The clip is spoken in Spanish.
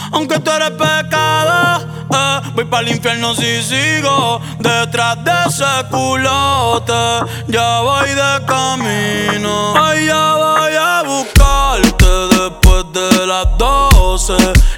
Aunque tú eres pecado, voy pa'l infierno si sigo detrás de ese culote. Ya voy de camino. Ay, ya voy a buscarte después de las 12.